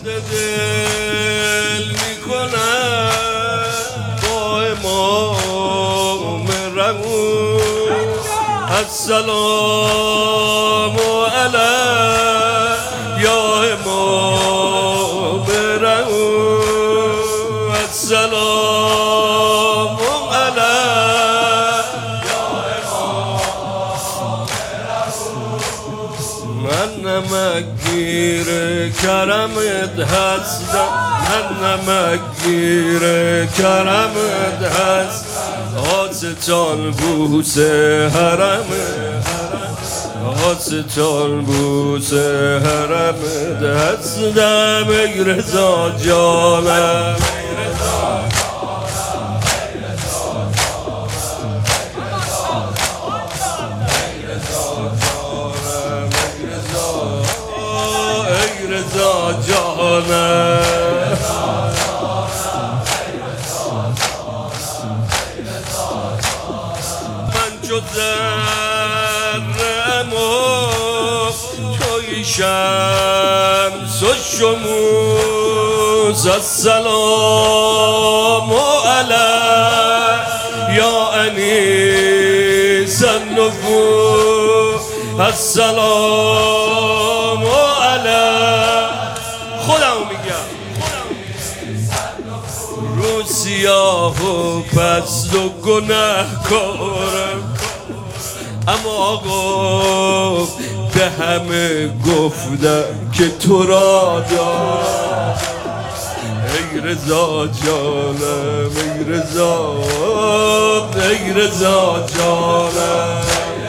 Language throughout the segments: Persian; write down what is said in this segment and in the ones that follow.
دل میکنم با امام رحوم السلام علیک یا امام رحوم السلام علیک یا امام رحوم من نمکگیر کرمت هستم من نمکگیر کرمت هست آستان بوس حرم آستان بوس حرمت هستم ای رضا جانم ای رضا جانم من چو ذره‌ام و توی شمس و شموس السلام علیک یا انیس النفوس السلام علیک خودمو میگم رو سیاه و پست و گناهکارم اما آقا به همه گفتم که تو را دارم ای رضا جانم ای رضا ای رضا جانم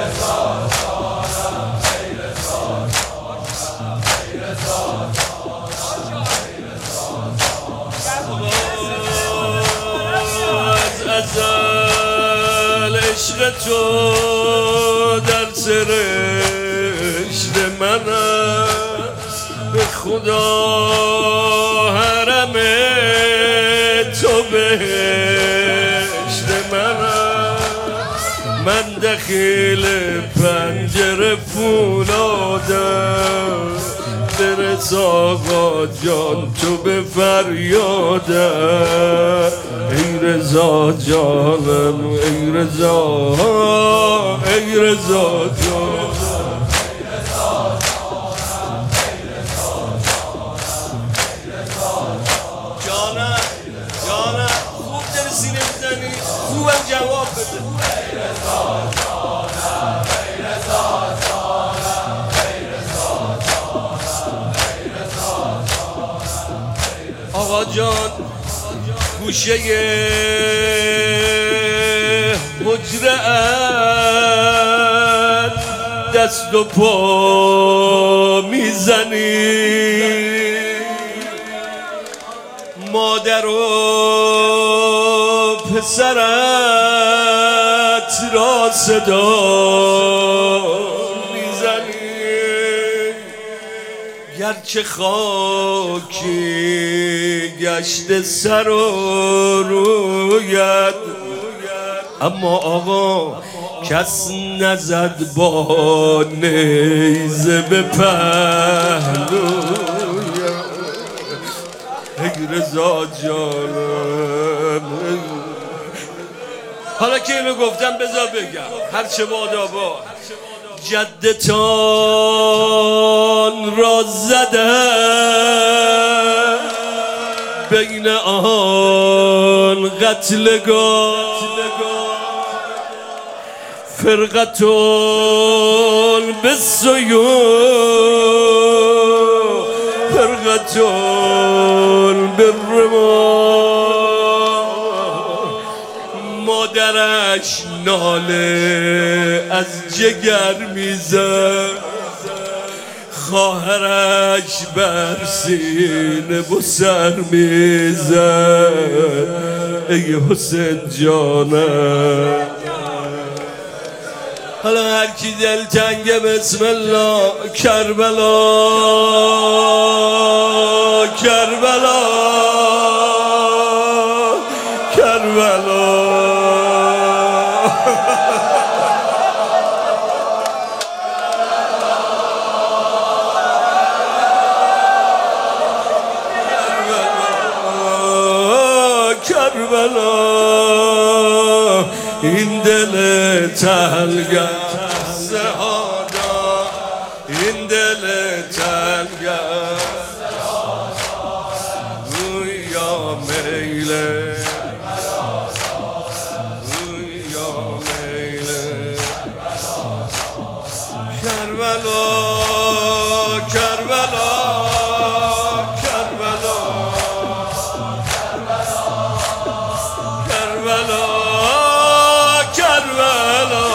ازل عشق تو در سرشت منم به خدا حرم تو بهشت منم من دخیل پنجره فولادم برس آقا جان تو به فریادم ای رضا جانم ای رضا ای رضا جانم جانم جانم خوب داری سینه میزنی خوبم جواب بده ای رضا جانم ای رضا جانم ای رضا جانم آقا جان گوشه حجره‌ات دست و پا میزنی مادر و پسرت را صدا میزنی گرچه خاکی گشت سر و رویت اما آقا کس نزد با نیزه به پهلویت ای رضا جانم حالا که اینو گفتم بذار بگم هرچه بادابا جدتان را زدن بین آن قتلگاه فرقتون بالسیوف فرقتون بالرماح مادرش ناله از جگر میزد خواهرش بر سینه و سر میزد ای حسین جانم حالا هر کی دل تنگه بسم الله کربلا کربلا کربلا کربلا این دل تنگم سهادا این دل تنگم یا میله یا میله کربلا کربلا کربلا کربلا کربلا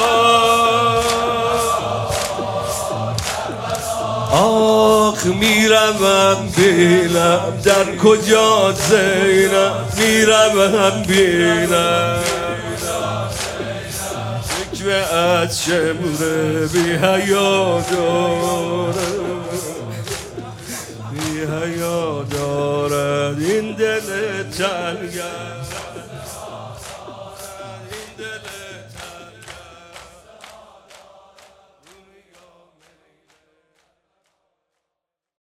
آخ میروم بینم در کجا زینم میروم بینم فکر از شمره بی حیا دارم بی حیا دارد این دل تنگم